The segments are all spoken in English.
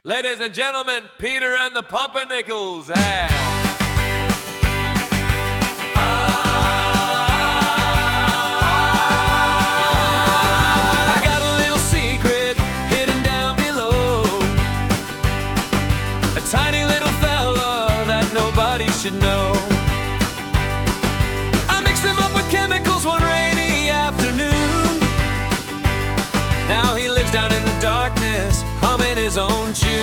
Ladies and gentlemen, Peter and the Pumpernickels. I got a little secret hidden down below, a tiny little fella that nobody should know. I mixed him up with chemicals one rainy afternoon. Now he lives down in the darkness, humming his own tune.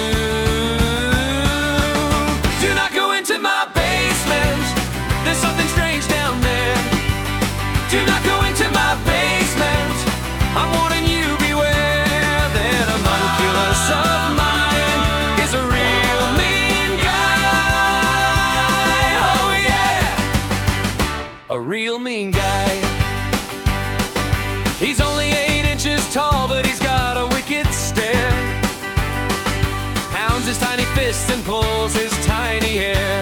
Do not go into my basement, there's something strange down there. Do not go into my basement, I'm warning you, beware. That homunculus of mine is a real mean guy. Oh yeah, a real mean guy. He's only 8 inches tall, but he's got a wicked stare. Pounds his tiny fists and pulls his tiny hair.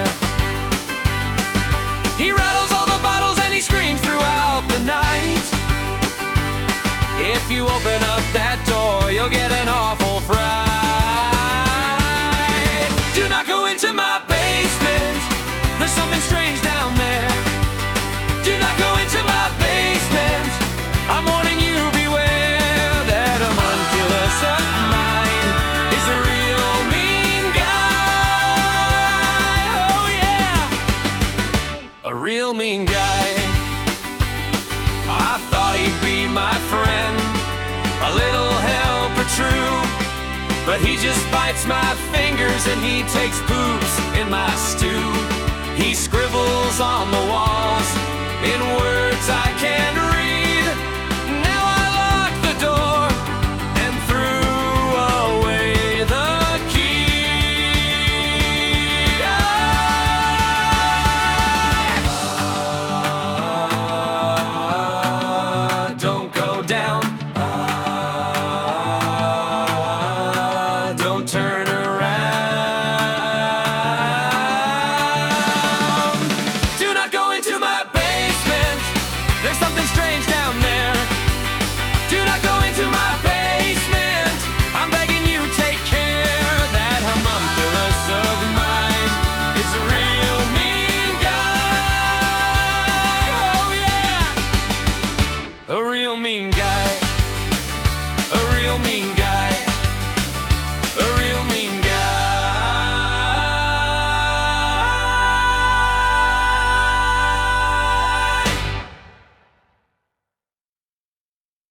He rattles all the bottles and he screams throughout the night. If you open up that door, you'll get an awful fright. Do not go into my basement, there's something strange down there. Do not go into my basement, I'm warning you, beware. That homunculus of mine is a real mean guy. Oh yeah, a real mean guy. I thought he'd be my friend, a little helper true, but he just bites my fingers and he takes poops in my stew. He scribbles on the walls in words I can't